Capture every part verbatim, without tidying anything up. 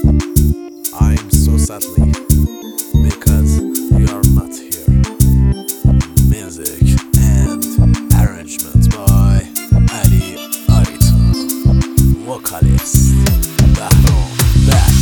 I'm so sadly because you are not here. Music and arrangement by Ali Arita, vocalist Bahram Bax.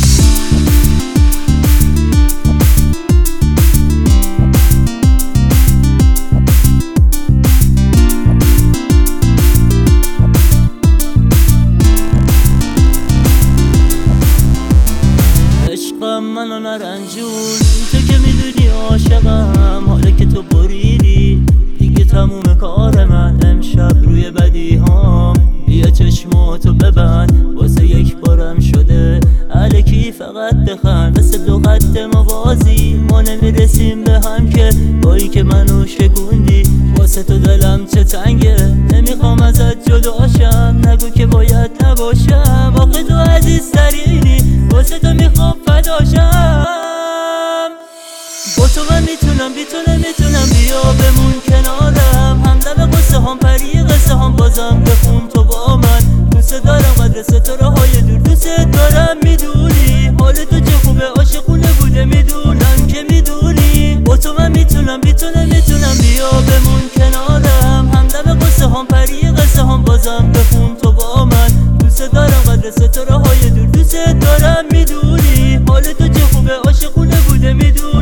عشقم منو نرنجون، تو که میدونی عاشقم، حالا که تو بریدی دیگه تموم کار من. امشب روی بدی هام بیا چشماتو ببند، واسه یک بارم شده الکی فقط بخند. مثل دو خط موازی ما نمیرسیم به هم که بایی که منو شکوندی. واسه تو دلم چه تنگه، نمیخوام ازت جداشم، نگو که باید نباشم. آخه تو عزیزترینی، واسه تو میخوام فداشم. با تو من میتونم بی تو نمیتونم، بیا بمون کنارم. همدم قصه هم پری قصه هم بازم بخون تو با من. دوست دارم قدر ستاره های دور، دوست دارم میدونی. حال تو چه خوبه عاشقونه بوده، میدونم که میدونی. با تو من میتونم بی تو نمیتونم، بیا بمون کنارم. همدم قصه هم پری قصه هم بازم بخون تو با من. دوست دارم قدر ستاره های دور، دوست دارم میدونی. حال تو چه خوبه عاشقونه بوده، میدونی.